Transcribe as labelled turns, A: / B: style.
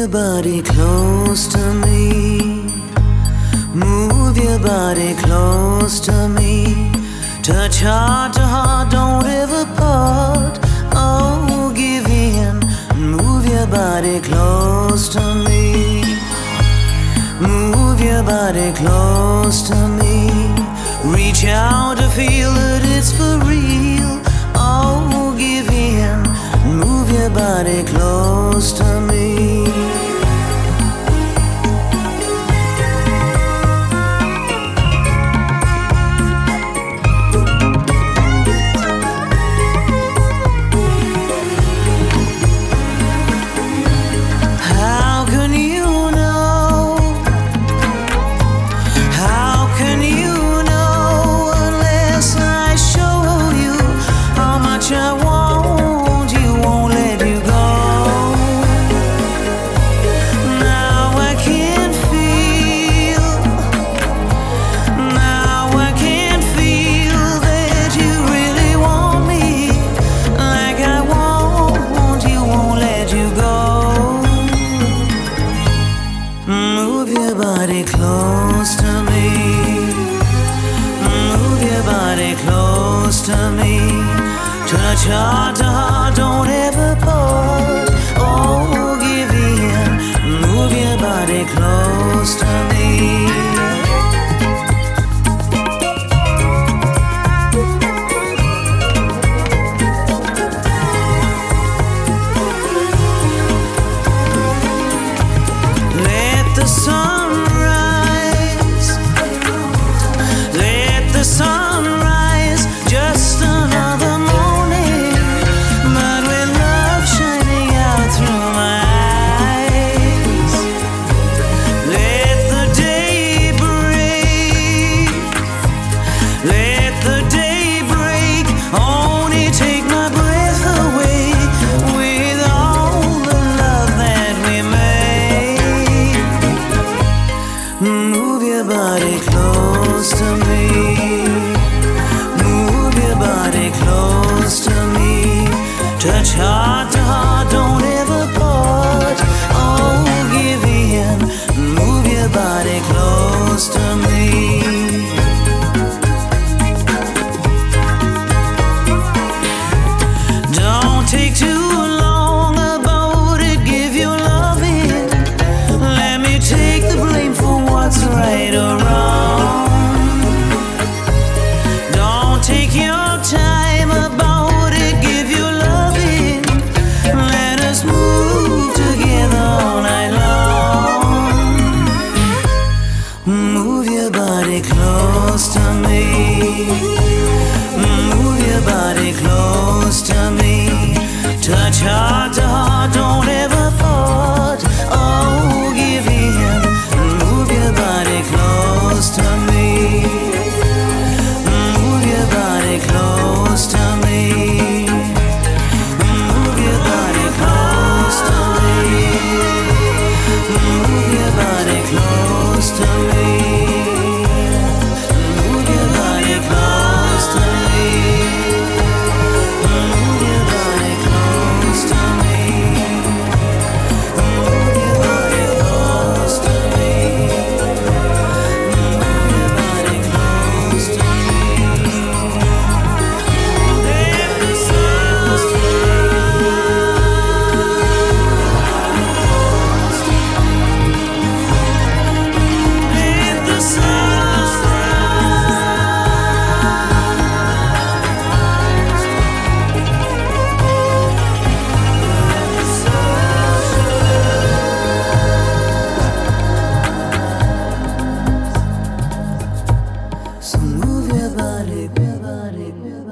A: your body close to me. Move your body close to me. Touch heart to heart, don't ever part. Oh, give in. Move your body close to me. Move your body close to me. Reach out to feel that it's for real. Oh, give in. Move your body close to me. How can you know? How can you know unless I show you how much I want you, won't let you go. Now I can feel, now I can feel that you really want me like I want you, won't let you go. Move your body close to me. Move your body close to me. Touch heart to heart, don't ever part. Oh, give in. Move your body close to me. Let the sun rise. Let the sun rise. Just another morning, but with love shining out through my eyes. Let the day break. Let the day break. Only take my breath away with all the love that we made. Move your body close to me. Move your body close to me. Touch heart to heart, don't ever part. Oh, give in. Move your body close to me. Don't take too long about it, give your love in. Let me take the blame for what's right or wrong. Don't take your time about it, give your love in. Let us move together all night long. Move your body close to me. Move your body close to me. Touch heart to heart, don't ever part. Oh, give in. Move your body close to me. Move your body close to me. Move your body close to me. Move your body close to me. Move your body close to me. Move your body close to me. Move your body close to me. Move your body close to me. Let the sun let the sun So move your body,